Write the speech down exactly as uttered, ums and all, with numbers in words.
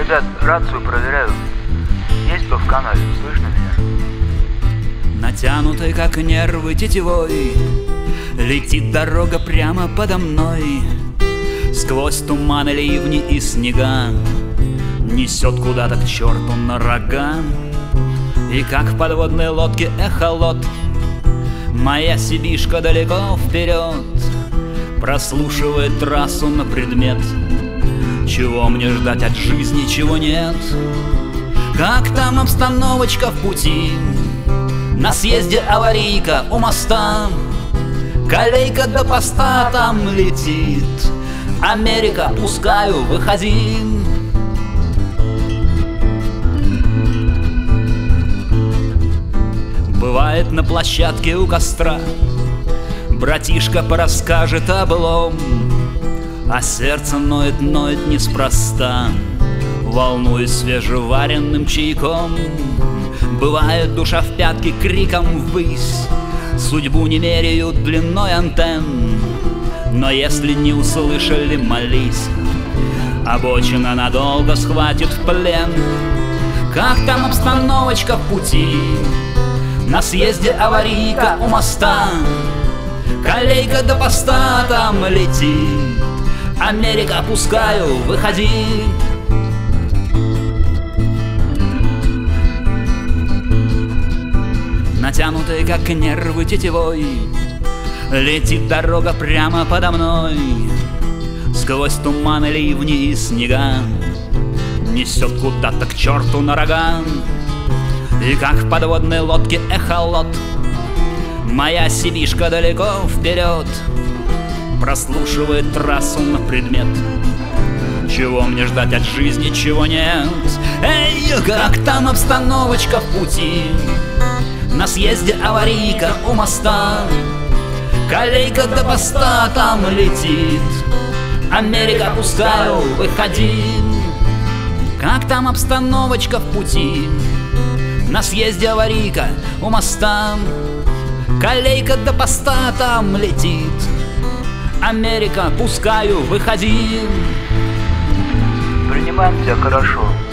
Ребят, рацию проверяю. Есть кто в канале? Слышно меня? Натянутой, как нервы тетивой, летит дорога прямо подо мной. Сквозь туманы, ливни и снега несет куда-то к черту на рога. И как в подводной лодке эхолот моя сибишка далеко вперед прослушивает трассу на предмет, чего мне ждать от жизни, чего нет. Как там обстановочка в пути? На съезде аварийка у моста, колейка до поста там летит. Америка, пускаю, выходи. Бывает на площадке у костра братишка порасскажет облом, а сердце ноет, ноет неспроста, волнуясь свежеваренным чайком. Бывает душа в пятки криком ввысь, судьбу не меряют длиной антенн. Но если не услышали, молись, обочина надолго схватит в плен. Как там обстановочка в пути? На съезде аварийка у моста, колейка до поста там летит. Америка, пускаю, выходи. Натянутой, как нервы тетивой, летит дорога прямо подо мной. Сквозь туманы, ливни и снега несет куда-то к черту на рога. И как в подводной лодке эхолот моя сибишка далеко вперед прослушивает трассу на предмет, чего мне ждать от жизни, чего нет. Эй, как там обстановочка в пути? На съезде аварийка у моста, колейка до поста там летит. Америка, пускаю, выходи. Как там обстановочка в пути? На съезде аварийка у моста, колейка до поста там летит. Америка, пускаю, выходи. Принимаем тебя хорошо.